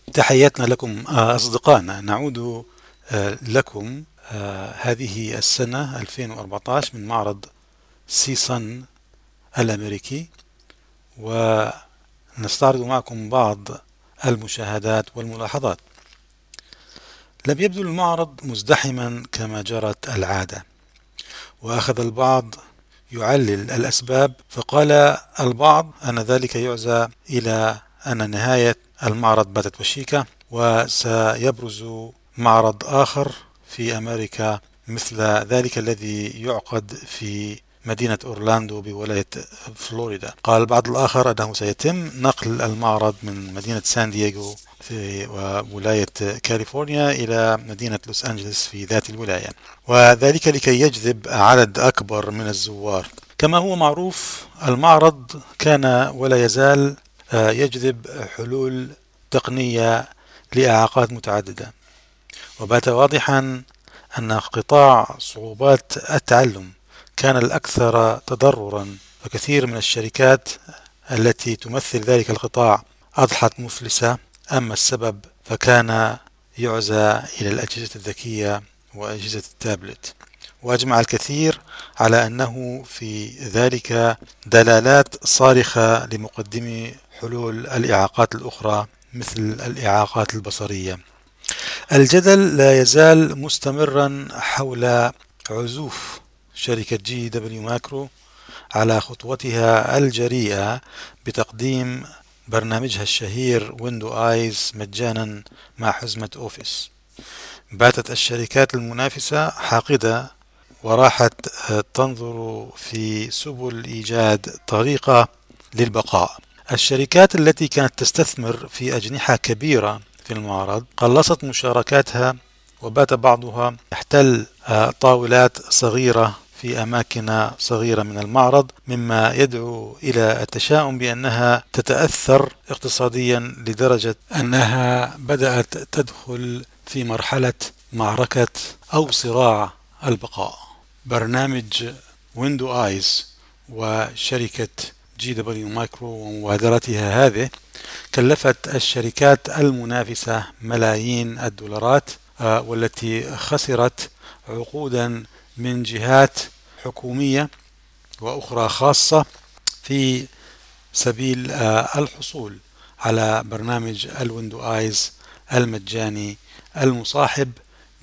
تحياتنا لكم أصدقائنا. نعود لكم هذه السنة 2014 من معرض سيسن الأمريكي، ونستعرض معكم بعض المشاهدات والملاحظات. لم يبدو المعرض مزدحما كما جرت العادة، وأخذ البعض يعلل الأسباب، فقال البعض أن ذلك يعزى إلى أن نهاية المعرض باتت وشيكة، وسيبرز معرض آخر في أمريكا مثل ذلك الذي يعقد في مدينة أورلاندو بولاية فلوريدا. قال البعض الآخر أنه سيتم نقل المعرض من مدينة سان دييغو في ولاية كاليفورنيا إلى مدينة لوس أنجلوس في ذات الولاية، وذلك لكي يجذب عدد أكبر من الزوار. كما هو معروف، المعرض كان ولا يزال يجذب حلول تقنية لإعاقات متعددة، وبات واضحا أن قطاع صعوبات التعلم كان الأكثر تضررا، وكثير من الشركات التي تمثل ذلك القطاع أضحت مفلسة. أما السبب فكان يعزى إلى الأجهزة الذكية وأجهزة التابلت، وأجمع الكثير على أنه في ذلك دلالات صارخة لمقدمي حلول الإعاقات الأخرى مثل الإعاقات البصرية. الجدل لا يزال مستمرا حول عزوف شركة جي دبليو ماكرو على خطوتها الجريئة بتقديم برنامجها الشهير ويندو آيز مجانا مع حزمة أوفيس. باتت الشركات المنافسة حاقدة، وراحت تنظر في سبل إيجاد طريقة للبقاء. الشركات التي كانت تستثمر في أجنحة كبيرة في المعرض قلصت مشاركاتها، وبات بعضها يحتل طاولات صغيرة في أماكن صغيرة من المعرض، مما يدعو إلى التشاؤم بأنها تتأثر اقتصاديا لدرجة أنها بدأت تدخل في مرحلة معركة أو صراع البقاء. برنامج ويندو آيز وشركة جي دبليو مايكرو ومبادرتها هذه كلفت الشركات المنافسة ملايين الدولارات، والتي خسرت عقودا من جهات حكومية وأخرى خاصة في سبيل الحصول على برنامج الويندو آيز المجاني المصاحب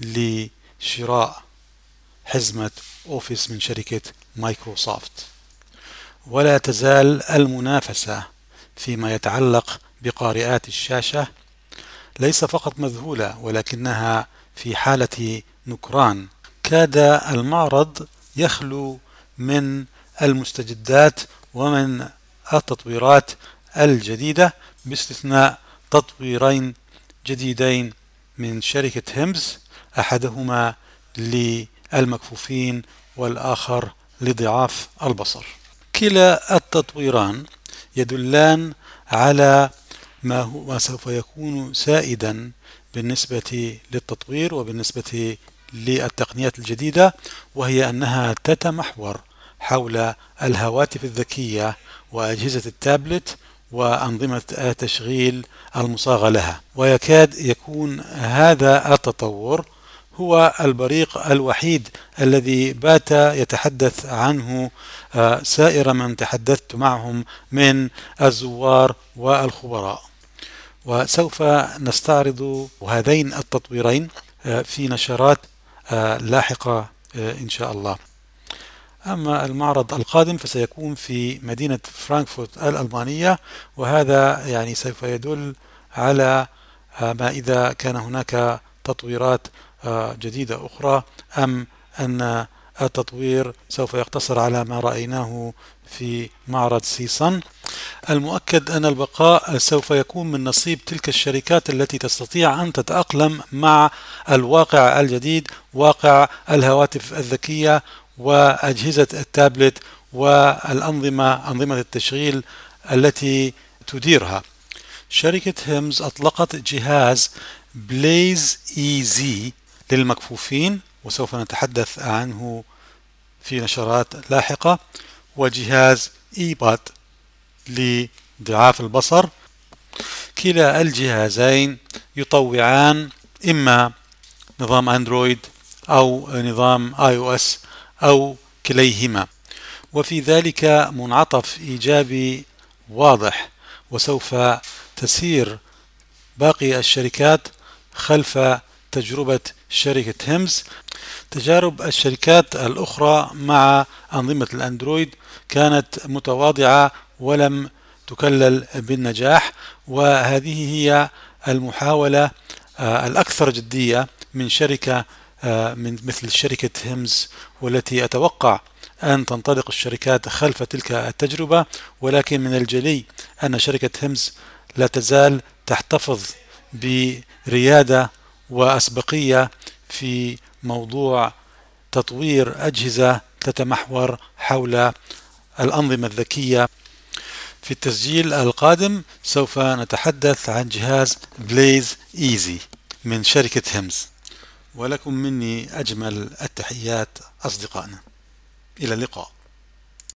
لشراء حزمة أوفيس من شركة مايكروسوفت. ولا تزال المنافسة فيما يتعلق بقارئات الشاشة ليس فقط مذهولة، ولكنها في حالة نكران. كاد المعرض يخلو من المستجدات ومن التطويرات الجديدة، باستثناء تطويرين جديدين من شركة هيمز، أحدهما للمكفوفين والآخر لضعاف البصر. كلا التطويران يدلان على ما سوف يكون سائدا بالنسبة للتطوير وبالنسبة للتقنيات الجديدة، وهي أنها تتمحور حول الهواتف الذكية وأجهزة التابلت وأنظمة التشغيل المصاغة لها. ويكاد يكون هذا التطور هو البريق الوحيد الذي بات يتحدث عنه سائر من تحدثت معهم من الزوار والخبراء. وسوف نستعرض هذين التطويرين في نشرات لاحقة إن شاء الله. أما المعرض القادم فسيكون في مدينة فرانكفورت الألمانية، وهذا يعني سوف يدل على ما إذا كان هناك تطويرات جديدة أخرى، أم أن التطوير سوف يقتصر على ما رأيناه في معرض سيسن. المؤكد أن البقاء سوف يكون من نصيب تلك الشركات التي تستطيع أن تتأقلم مع الواقع الجديد، واقع الهواتف الذكية وأجهزة التابلت أنظمة التشغيل التي تديرها. شركة هيمز أطلقت جهاز بليز إيزي للمكفوفين، وسوف نتحدث عنه في نشرات لاحقة، وجهاز إيباد لضعاف البصر. كلا الجهازين يطوعان إما نظام أندرويد أو نظام iOS أو كليهما، وفي ذلك منعطف إيجابي واضح، وسوف تسير باقي الشركات خلف تجربة شركة هيمز. تجارب الشركات الأخرى مع أنظمة الأندرويد كانت متواضعة ولم تكلل بالنجاح، وهذه هي المحاولة الأكثر جدية من شركة من مثل شركة هيمز، والتي أتوقع أن تنطلق الشركات خلف تلك التجربة، ولكن من الجلي أن شركة هيمز لا تزال تحتفظ بريادة وأسبقية في موضوع تطوير أجهزة تتمحور حول الأنظمة الذكية. في التسجيل القادم سوف نتحدث عن جهاز بليز إيزي من شركة هيمز. ولكم مني أجمل التحيات أصدقائنا، إلى اللقاء.